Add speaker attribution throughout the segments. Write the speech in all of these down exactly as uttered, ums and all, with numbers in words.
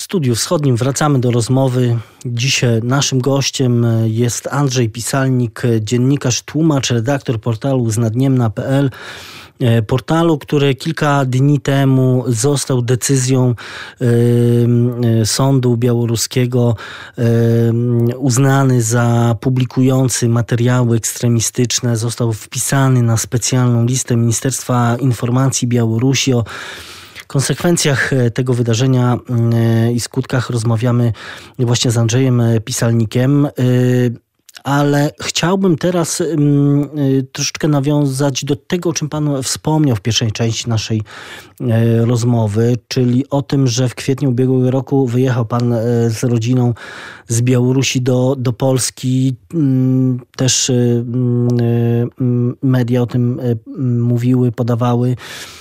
Speaker 1: Studiu Wschodnim wracamy do rozmowy. Dzisiaj naszym gościem jest Andrzej Pisalnik, dziennikarz, tłumacz, redaktor portalu znadniemna kropka p l. Portalu, który kilka dni temu został decyzją y, sądu białoruskiego y, uznany za publikujący materiały ekstremistyczne. Został wpisany na specjalną listę Ministerstwa Informacji Białorusi. O konsekwencjach tego wydarzenia y, i skutkach rozmawiamy właśnie z Andrzejem Pisalnikiem. Y, Ale chciałbym teraz um, troszeczkę nawiązać do tego, o czym Pan wspomniał w pierwszej części naszej e, rozmowy, czyli o tym, że w kwietniu ubiegłego roku wyjechał Pan e, z rodziną z Białorusi do, do Polski. Mm, też e, e, media o tym e, mówiły, podawały.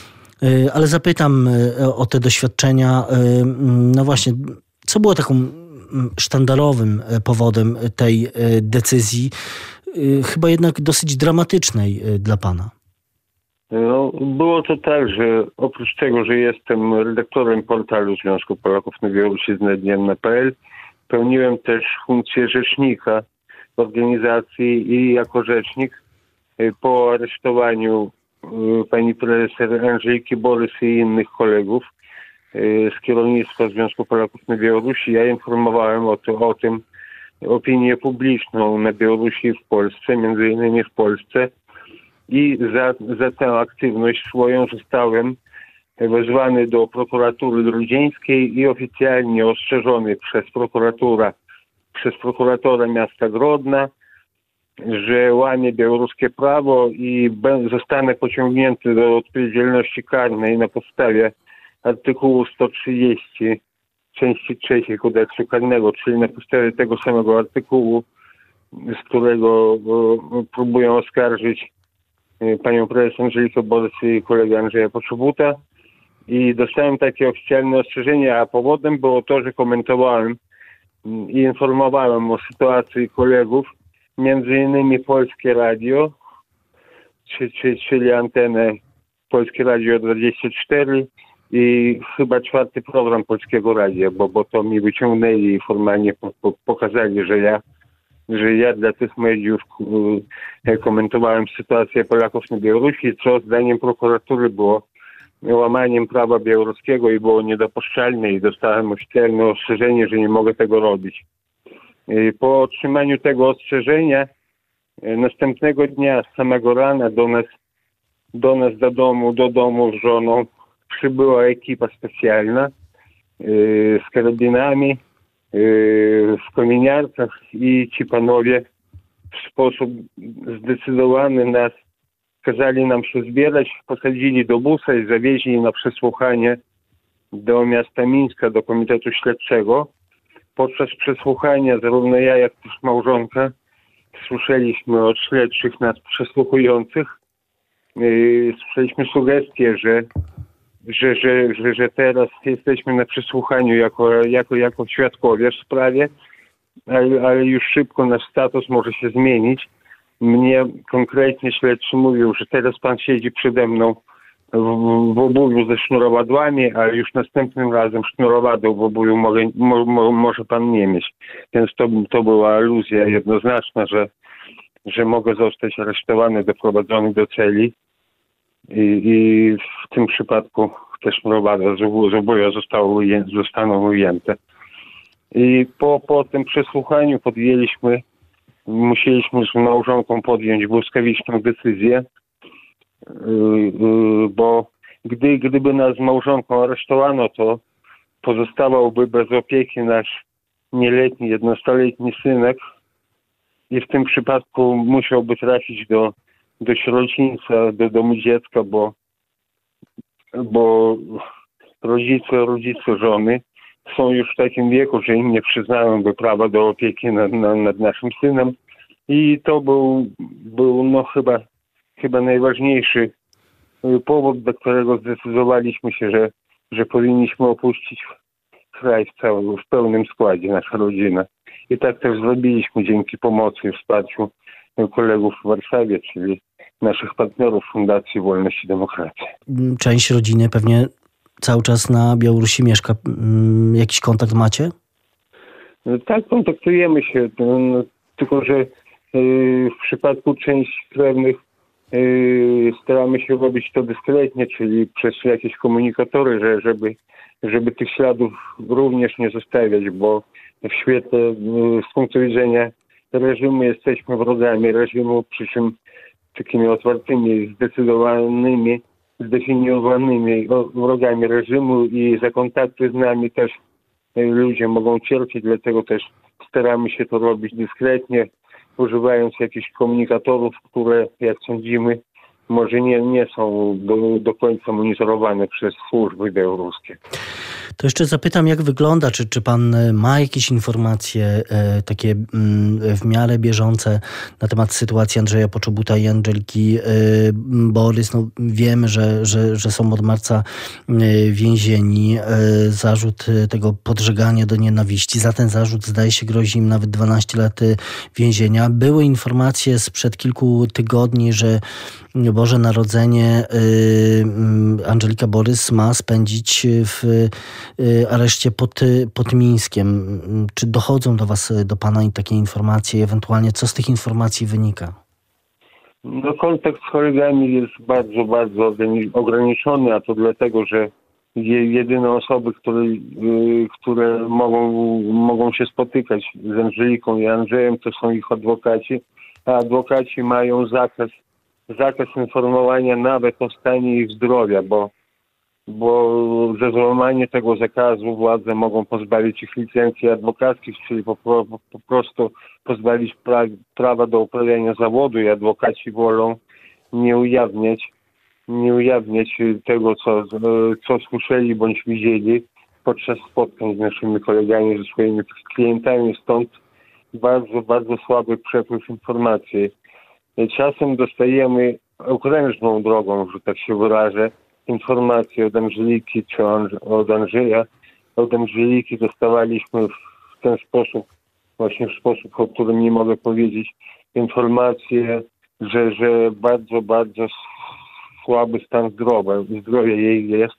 Speaker 1: E, ale zapytam e, o te doświadczenia. E, no właśnie, co było taką sztandarowym powodem tej decyzji, chyba jednak dosyć dramatycznej dla Pana?
Speaker 2: No, było to tak, że oprócz tego, że jestem redaktorem portalu Związku Polaków na Białorusi znadniemna kropka p l, pełniłem też funkcję rzecznika organizacji i jako rzecznik po aresztowaniu pani prezes Andrzejki Borys i innych kolegów z kierownictwa Związku Polaków na Białorusi, ja informowałem o, to, o tym opinię publiczną na Białorusi i w Polsce, między innymi w Polsce, i za, za tę aktywność swoją zostałem wezwany do prokuratury grudzińskiej i oficjalnie ostrzeżony przez prokuratora, przez prokuratora miasta Grodna, że łamie białoruskie prawo i zostanę pociągnięty do odpowiedzialności karnej na podstawie artykułu sto trzydzieści części trzeciej kodeksu karnego, czyli na podstawie tego samego artykułu, z którego o, próbują oskarżyć y, panią prezes Andrzejkę Borys i kolegę Andrzeja Poczobuta. I dostałem takie oficjalne ostrzeżenie, a powodem było to, że komentowałem y, i informowałem o sytuacji kolegów, między innymi Polskie Radio, czy, czy, czyli antenę Polskie Radio dwadzieścia cztery, i chyba czwarty program Polskiego Radia, bo, bo to mi wyciągnęli i formalnie po, po, pokazali, że ja, że ja dla tych mediów y, komentowałem sytuację Polaków na Białorusi, co zdaniem prokuratury było łamaniem prawa białoruskiego i było niedopuszczalne, i dostałem oficjalne ostrzeżenie, że nie mogę tego robić. Y, po otrzymaniu tego ostrzeżenia y, następnego dnia z samego rana do nas, do nas do domu, do domu z żoną przybyła ekipa specjalna yy, z karabinami yy, w kominiarkach, i ci panowie w sposób zdecydowany nas kazali nam się zbierać, posadzili do busa i zawieźli na przesłuchanie do miasta Mińska, do Komitetu Śledczego. Podczas przesłuchania zarówno ja, jak też małżonka słyszeliśmy od śledczych nas przesłuchujących, yy, słyszeliśmy sugestie, że Że, że, że, że teraz jesteśmy na przesłuchaniu jako, jako, jako świadkowie w sprawie, ale, ale już szybko nasz status może się zmienić. Mnie konkretnie śledczy mówił, że teraz pan siedzi przede mną w, w obuwiu ze sznurowadłami, a już następnym razem sznurowadeł w obuwiu mogę, mo, mo, może pan nie mieć. Więc to, to była aluzja jednoznaczna, że, że mogę zostać aresztowany, doprowadzony do celi. I, i w tym przypadku te sznurowadła z obuwia zostały, zostaną ujęte. I po, po tym przesłuchaniu podjęliśmy, musieliśmy z małżonką podjąć błyskawiczną decyzję, bo gdy, gdyby nas z małżonką aresztowano, to pozostawałby bez opieki nasz nieletni, jednostoletni synek, i w tym przypadku musiałby trafić do do sierocińca, do domu dziecka, bo, bo rodzice, rodzice żony są już w takim wieku, że im nie przyznałem prawa do opieki nad, nad, nad naszym synem. I to był, był no chyba, chyba najważniejszy powód, dla którego zdecydowaliśmy się, że, że powinniśmy opuścić kraj w całym, w pełnym składzie, nasza rodzina. I tak też zrobiliśmy dzięki pomocy i wsparciu kolegów w Warszawie, czyli naszych partnerów Fundacji Wolność i Demokracja.
Speaker 1: Część rodziny pewnie cały czas na Białorusi mieszka. Jakiś kontakt macie?
Speaker 2: No tak, kontaktujemy się, no, tylko że yy, w przypadku części krewnych yy, staramy się robić to dyskretnie, czyli przez jakieś komunikatory, że, żeby, żeby tych śladów również nie zostawiać, bo w świetle, yy, z punktu widzenia reżimu jesteśmy wrogami reżimu, przy czym takimi otwartymi, zdecydowanymi, zdefiniowanymi wrogami reżimu i za kontakty z nami też ludzie mogą cierpieć, dlatego też staramy się to robić dyskretnie, używając jakichś komunikatorów, które, jak sądzimy, może nie, nie są do, do końca monitorowane przez służby białoruskie.
Speaker 1: To jeszcze zapytam, jak wygląda, czy, czy pan ma jakieś informacje e, takie m, w miarę bieżące na temat sytuacji Andrzeja Poczobuta i Andżeliki e, Borys? No, wiemy, że, że, że są od marca e, więzieni. E, zarzut tego podżegania do nienawiści. Za ten zarzut, zdaje się, grozi im nawet dwanaście lat więzienia. Były informacje sprzed kilku tygodni, że Boże Narodzenie y, Andżelika Borys ma spędzić w y, areszcie pod, pod Mińskiem. Czy dochodzą do was, do pana takie informacje? Ewentualnie co z tych informacji wynika?
Speaker 2: No, kontakt z kolegami jest bardzo, bardzo ograniczony, a to dlatego, że jedyne osoby, które, y, które mogą, mogą się spotykać z Andżeliką i Andrzejem, to są ich adwokaci, a adwokaci mają zakaz zakaz informowania nawet o stanie ich zdrowia, bo, bo za złamanie tego zakazu władze mogą pozbawić ich licencji adwokackich, czyli po, po, po prostu pozbawić pra, prawa do uprawiania zawodu i adwokaci wolą nie ujawniać, nie ujawniać tego, co, co słyszeli bądź widzieli podczas spotkań z naszymi kolegami, ze swoimi klientami, stąd bardzo, bardzo słaby przepływ informacji. Czasem dostajemy okrężną drogą, że tak się wyrażę, informacje od Andżeliki czy od Andrzeja. Od Andżeliki dostawaliśmy w ten sposób, właśnie w sposób, o którym nie mogę powiedzieć, informacje, że, że bardzo, bardzo słaby stan zdrowia, zdrowia jej jest,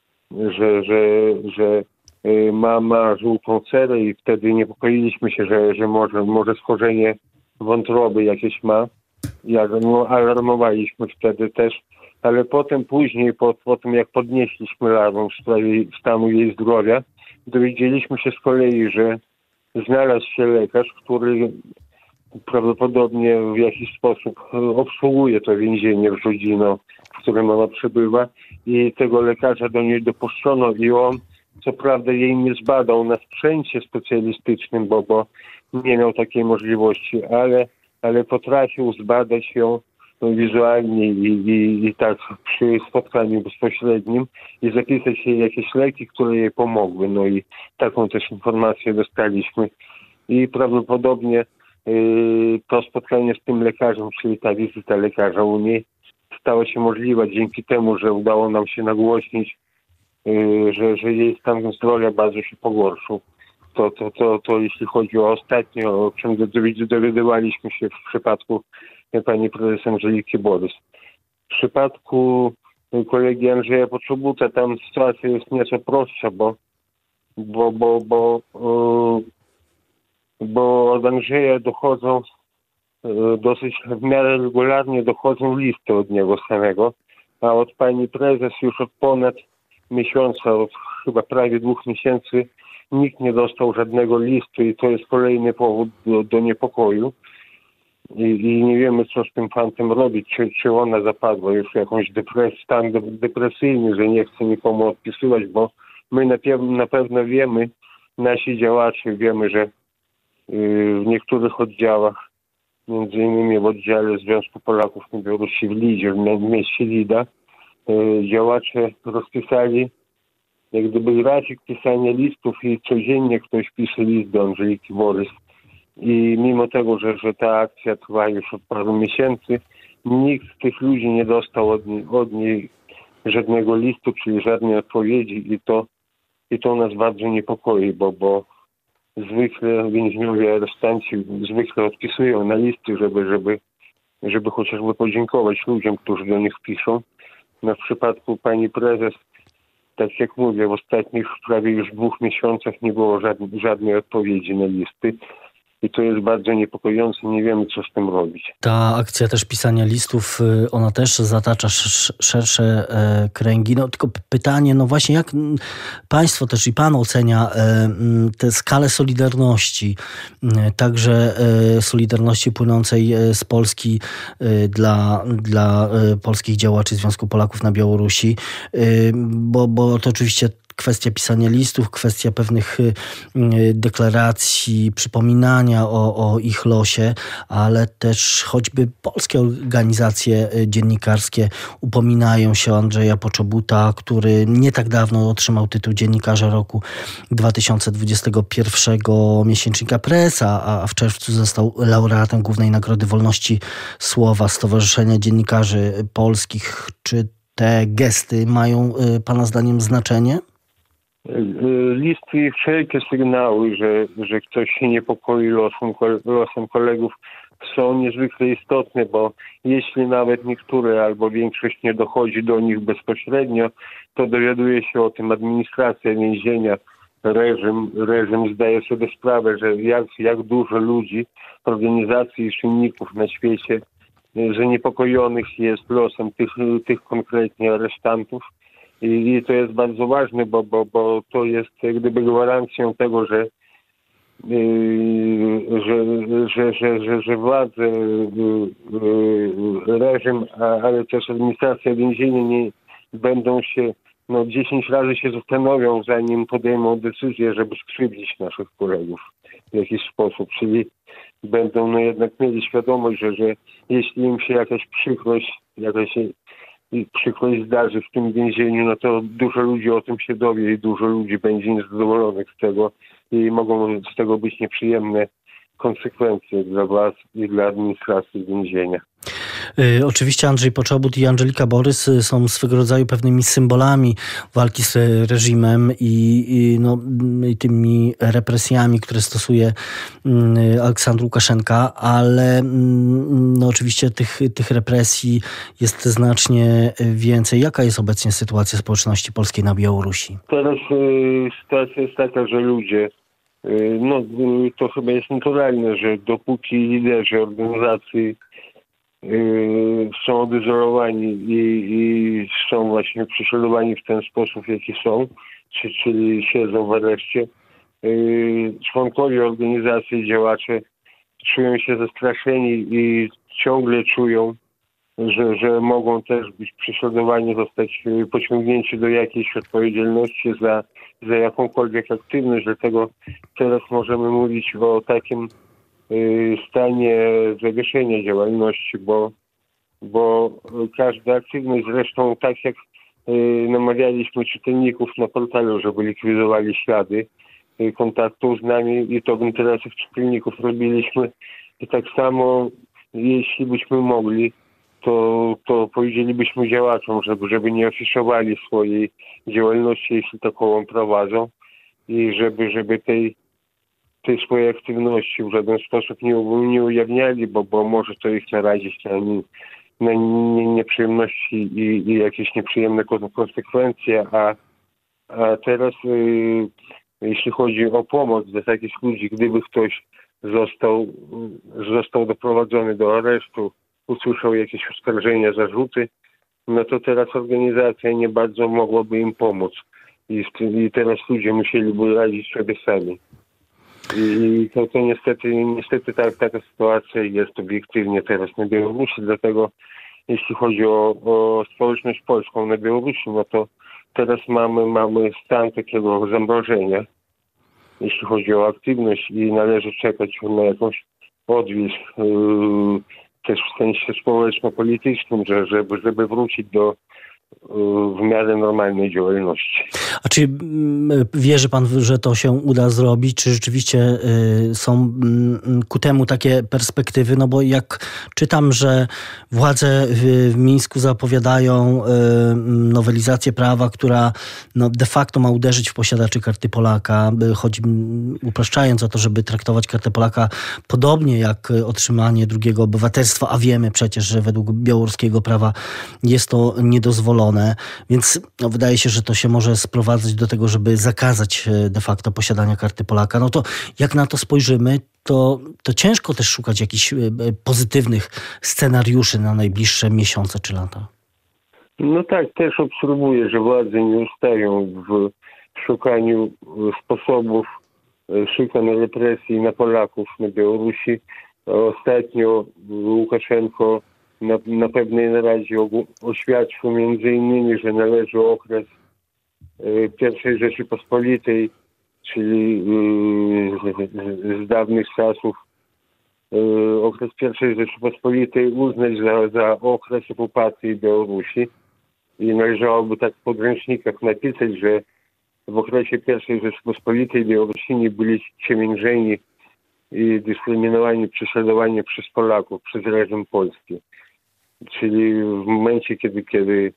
Speaker 2: że, że, że ma, ma żółtą cerę i wtedy niepokoiliśmy się, że, że może, może schorzenie wątroby jakieś ma. I alarmowaliśmy wtedy też, ale potem później, po, po tym jak podnieśliśmy alarm w sprawie stanu jej zdrowia, dowiedzieliśmy się z kolei, że znalazł się lekarz, który prawdopodobnie w jakiś sposób obsługuje to więzienie w Żudzino, w którym ona przebywa, i tego lekarza do niej dopuszczono i on, co prawda, jej nie zbadał na sprzęcie specjalistycznym, bo, bo nie miał takiej możliwości, ale ale potrafił zbadać ją wizualnie i, i, i tak przy spotkaniu bezpośrednim i zapisać jej jakieś leki, które jej pomogły. No i taką też informację dostaliśmy. I prawdopodobnie yy, to spotkanie z tym lekarzem, czyli ta wizyta lekarza u niej, stała się możliwa dzięki temu, że udało nam się nagłośnić, yy, że, że jej stan zdrowia bardzo się pogorszył. To, to, to, to jeśli chodzi o ostatnio, o czym dowiadywaliśmy się w przypadku pani prezes Andżeliki Borys. W przypadku kolegi Andrzeja Poczobuta tam sytuacja jest nieco prostsza, bo, bo, bo, bo, bo od Andrzeja dochodzą dosyć w miarę regularnie dochodzą listy od niego samego, a od pani prezes już od ponad miesiąca, od chyba prawie dwóch miesięcy nikt nie dostał żadnego listu i to jest kolejny powód do, do niepokoju. I, I nie wiemy, co z tym fantem robić. Czy, czy ona zapadła już w jakąś depres, stan depresyjny, że nie chce nikomu odpisywać, bo my na, pe- na pewno wiemy, nasi działacze wiemy, że yy, w niektórych oddziałach, między innymi w oddziale Związku Polaków na Białorusi w Lidzie, w mieście Lida, yy, działacze rozpisali jak gdyby grafik pisania listów i codziennie ktoś pisze list do Andżeliki Borys. I mimo tego, że, że ta akcja trwa już od paru miesięcy, nikt z tych ludzi nie dostał od niej, od niej żadnego listu, czyli żadnej odpowiedzi i to, i to nas bardzo niepokoi, bo, bo zwykle więźniowie, aresztanci zwykle odpisują na listy, żeby, żeby, żeby chociażby podziękować ludziom, którzy do nich piszą. No w przypadku pani prezes tak jak mówię, w ostatnich prawie już dwóch miesiącach nie było żadnej, żadnej odpowiedzi na listy. I to jest bardzo niepokojące, nie wiemy, co z tym robić.
Speaker 1: Ta akcja też pisania listów, ona też zatacza szersze kręgi. No tylko pytanie, no właśnie jak państwo też i pan ocenia tę skalę solidarności, także solidarności płynącej z Polski dla, dla polskich działaczy Związku Polaków na Białorusi, bo, bo to oczywiście kwestia pisania listów, kwestia pewnych deklaracji, przypominania o, o ich losie, ale też choćby polskie organizacje dziennikarskie upominają się o Andrzeja Poczobuta, który nie tak dawno otrzymał tytuł Dziennikarza Roku dwa tysiące dwudziestego pierwszego miesięcznika Presa, a w czerwcu został laureatem Głównej Nagrody Wolności Słowa Stowarzyszenia Dziennikarzy Polskich. Czy te gesty mają pana zdaniem znaczenie?
Speaker 2: Listy i wszelkie sygnały, że, że ktoś się niepokoi losem, losem kolegów, są niezwykle istotne, bo jeśli nawet niektóre albo większość nie dochodzi do nich bezpośrednio, to dowiaduje się o tym administracja więzienia, reżim. Reżim zdaje sobie sprawę, że jak, jak dużo ludzi, organizacji i czynników na świecie zaniepokojonych jest losem tych, tych konkretnie aresztantów. I, I to jest bardzo ważne, bo, bo, bo to jest jak gdyby gwarancją tego, że, yy, że, że, że, że, że władze, yy, reżim, a, ale też administracja więzienia nie będą się, no dziesięć razy się zastanowią, zanim podejmą decyzję, żeby skrzywdzić naszych kolegów w jakiś sposób. Czyli będą no jednak mieli świadomość, że, że jeśli im się jakaś przykrość, jakaś i przykrość zdarzy w tym więzieniu, no to dużo ludzi o tym się dowie i dużo ludzi będzie niezadowolonych z tego i mogą z tego być nieprzyjemne konsekwencje dla was i dla administracji więzienia.
Speaker 1: Y, oczywiście Andrzej Poczobut i Andżelika Borys są swego rodzaju pewnymi symbolami walki z reżimem i, i, no, i tymi represjami, które stosuje y, Aleksandr Łukaszenka, ale y, no, oczywiście tych, tych represji jest znacznie więcej. Jaka jest obecnie sytuacja społeczności polskiej na Białorusi?
Speaker 2: Teraz y, sytuacja jest taka, że ludzie, y, no y, to chyba jest naturalne, że dopóki liderzy organizacji Yy, są odizolowani i, i są właśnie prześladowani w ten sposób, jaki są, czy, czyli siedzą w areszcie. Yy, członkowie organizacji, działacze czują się zastraszeni i ciągle czują, że, że mogą też być prześladowani, zostać pociągnięci do jakiejś odpowiedzialności za, za jakąkolwiek aktywność. Dlatego teraz możemy mówić o takim stanie zawieszenia działalności, bo, bo każda aktywność, zresztą tak jak namawialiśmy czytelników na portalu, żeby likwidowali ślady kontaktu z nami i to w interesach czytelników robiliśmy, i tak samo jeśli byśmy mogli, to, to powiedzielibyśmy działaczom, żeby, żeby nie afiszowali swojej działalności, jeśli taką prowadzą, i żeby, żeby tej tej swojej aktywności w żaden sposób nie, nie ujawniali, bo, bo może to ich narazić na, na nie, nieprzyjemności i, i jakieś nieprzyjemne konsekwencje, a, a teraz y, jeśli chodzi o pomoc dla takich ludzi, gdyby ktoś został, został doprowadzony do aresztu, usłyszał jakieś oskarżenia, zarzuty, no to teraz organizacja nie bardzo mogłaby im pomóc i, i teraz ludzie musieliby radzić sobie sami. I to, to niestety, niestety tak, taka sytuacja jest obiektywnie teraz na Białorusi, dlatego jeśli chodzi o, o społeczność polską na Białorusi, no to teraz mamy, mamy stan takiego zamrożenia, jeśli chodzi o aktywność i należy czekać na jakąś odwilż yy, też w sensie społeczno-politycznym, że, żeby, żeby wrócić do w miarę normalnej działalności.
Speaker 1: A czy wierzy pan, że to się uda zrobić? Czy rzeczywiście są ku temu takie perspektywy? No bo jak czytam, że władze w Mińsku zapowiadają nowelizację prawa, która no de facto ma uderzyć w posiadaczy karty Polaka, chodzi, upraszczając o to, żeby traktować kartę Polaka podobnie jak otrzymanie drugiego obywatelstwa, a wiemy przecież, że według białoruskiego prawa jest to niedozwolone. dozwolone, więc no, wydaje się, że to się może sprowadzać do tego, żeby zakazać de facto posiadania karty Polaka. No to jak na to spojrzymy, to, to ciężko też szukać jakichś pozytywnych scenariuszy na najbliższe miesiące czy lata.
Speaker 2: No tak, też obserwuję, że władze nie ustają w szukaniu sposobów szykan represji na Polaków na Białorusi. Ostatnio Łukaszenko na, na pewnej naradzie oświadczył między innymi, że należy okres pierwszej Rzeczypospolitej, czyli z dawnych czasów okres pierwszej Rzeczypospolitej uznać za, za okres okupacji Białorusi i należałoby tak w podręcznikach napisać, że w okresie pierwszej Rzeczypospolitej Białorusini byli ciemiężeni i dyskryminowani, prześladowani przez Polaków, przez reżim polski. Czyli w momencie, kiedy, kiedy,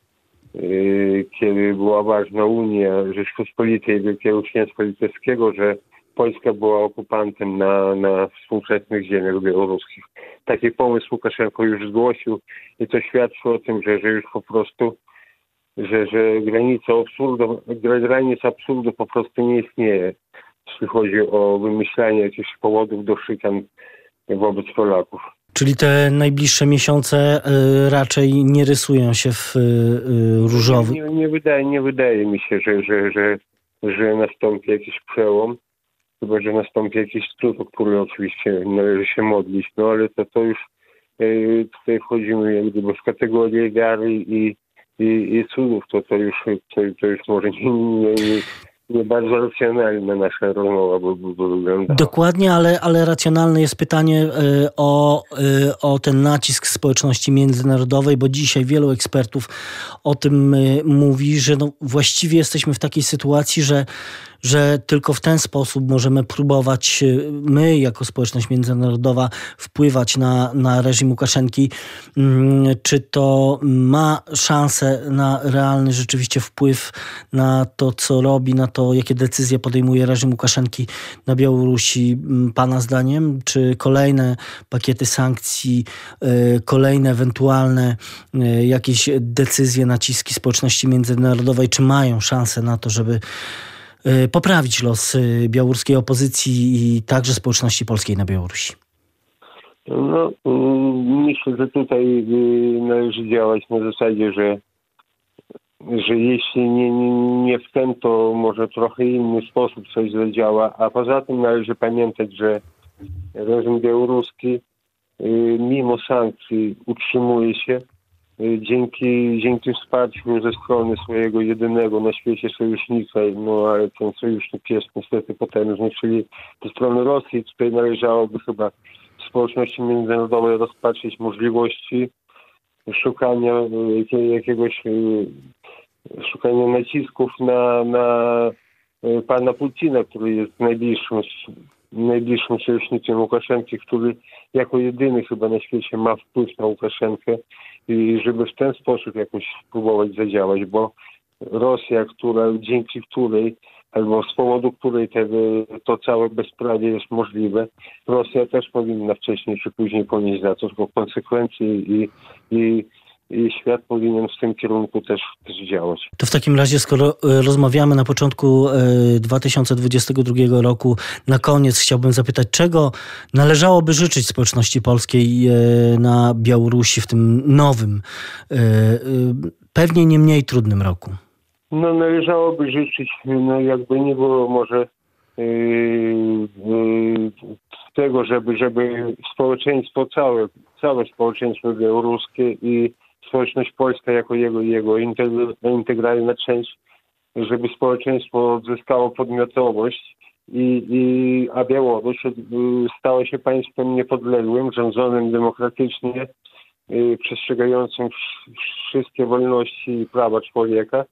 Speaker 2: yy, kiedy była ważna Unia Rzeczypospolitej Wielkiego Księstwa Litewskiego, że Polska była okupantem na, na współczesnych ziemiach białoruskich. Taki pomysł Łukaszenko już zgłosił i to świadczy o tym, że, że już po prostu że, że granica absurdu, granica absurdu po prostu nie istnieje, jeśli chodzi o wymyślanie jakichś powodów do szykan wobec Polaków.
Speaker 1: Czyli te najbliższe miesiące y, raczej nie rysują się w y, różowy?
Speaker 2: Nie, nie, wydaje, nie wydaje mi się, że, że, że, że nastąpi jakiś przełom, chyba że nastąpi jakiś cud, o który oczywiście należy się modlić, no ale to, to już y, tutaj wchodzimy jak gdyby w kategorię wiary i I, i cudów, to, to, już, to, to już może nie, nie, nie, nie bardzo racjonalna nasza rozmowa by, by, by wyglądała.
Speaker 1: Dokładnie, ale, ale racjonalne jest pytanie y, o, y, o ten nacisk społeczności międzynarodowej, bo dzisiaj wielu ekspertów o tym y, mówi, że no właściwie jesteśmy w takiej sytuacji, że że tylko w ten sposób możemy próbować my, jako społeczność międzynarodowa, wpływać na, na reżim Łukaszenki. Czy to ma szansę na realny rzeczywiście wpływ na to, co robi, na to, jakie decyzje podejmuje reżim Łukaszenki na Białorusi, pana zdaniem? Czy kolejne pakiety sankcji, kolejne ewentualne jakieś decyzje, naciski społeczności międzynarodowej, czy mają szansę na to, żeby poprawić los białoruskiej opozycji i także społeczności polskiej na Białorusi?
Speaker 2: No, myślę, że tutaj należy działać na zasadzie, że, że jeśli nie, nie, nie w ten, to może trochę inny sposób coś zadziała, a poza tym należy pamiętać, że reżim białoruski mimo sankcji utrzymuje się Dzięki, dzięki wsparciu ze strony swojego jedynego na świecie sojusznika, no ale ten sojusznik jest niestety potężny, czyli ze strony Rosji. Tutaj należałoby chyba w społeczności międzynarodowej rozpatrzyć możliwości szukania jakiegoś, szukania nacisków na, na pana Putina, który jest najbliższym, najbliższym sojusznikiem Łukaszenki, który jako jedyny chyba na świecie ma wpływ na Łukaszenkę i żeby w ten sposób jakoś spróbować zadziałać, bo Rosja, która, dzięki której albo z powodu której te, to całe bezprawie jest możliwe, Rosja też powinna wcześniej czy później ponieść za to konsekwencje i, i i świat powinien w tym kierunku też, też działać.
Speaker 1: To w takim razie, skoro rozmawiamy na początku dwa tysiące dwudziestego drugiego roku, na koniec chciałbym zapytać, czego należałoby życzyć społeczności polskiej na Białorusi w tym nowym, pewnie nie mniej trudnym roku?
Speaker 2: No należałoby życzyć, no jakby nie było może yy, yy, tego, żeby, żeby społeczeństwo całe, całe społeczeństwo białoruskie i społeczność polska jako jego, jego integralna część, żeby społeczeństwo odzyskało podmiotowość i, i a Białoruś stała się państwem niepodległym, rządzonym demokratycznie, y, przestrzegającym wszystkie wolności i prawa człowieka.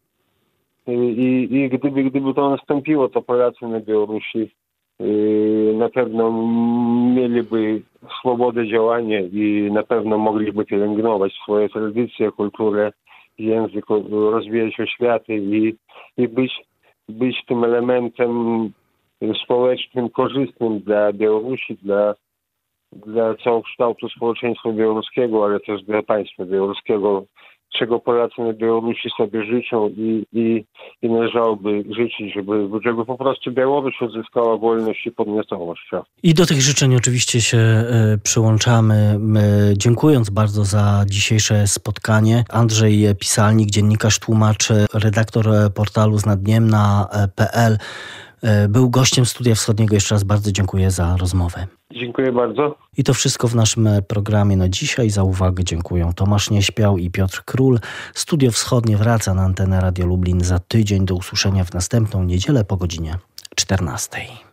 Speaker 2: I, i gdyby, gdyby to nastąpiło, to Polacy na Białorusi y, na pewno mieliby swobodę działania i na pewno mogliby pielęgnować swoje tradycje, kulturę, język, rozwijać oświaty i, i być, być tym elementem społecznym, korzystnym dla Białorusi, dla, dla całokształtu społeczeństwa białoruskiego, ale też dla państwa białoruskiego czego Polacy na Białorusi sobie życzą i, i, i należałoby życzyć, żeby, żeby po prostu Białoruś odzyskała wolność i podmiotowość.
Speaker 1: I do tych życzeń oczywiście się y, przyłączamy, y, dziękując bardzo za dzisiejsze spotkanie. Andrzej Pisalnik, dziennikarz, tłumacz, redaktor portalu znadniemna kropka pe el, y, był gościem Studia Wschodniego. Jeszcze raz bardzo dziękuję za rozmowę.
Speaker 2: Dziękuję bardzo.
Speaker 1: I to wszystko w naszym programie na dzisiaj. Za uwagę dziękuję Tomasz Nieśpiał i Piotr Król. Studio Wschodnie wraca na antenę Radio Lublin za tydzień. Do usłyszenia w następną niedzielę po godzinie czternastej.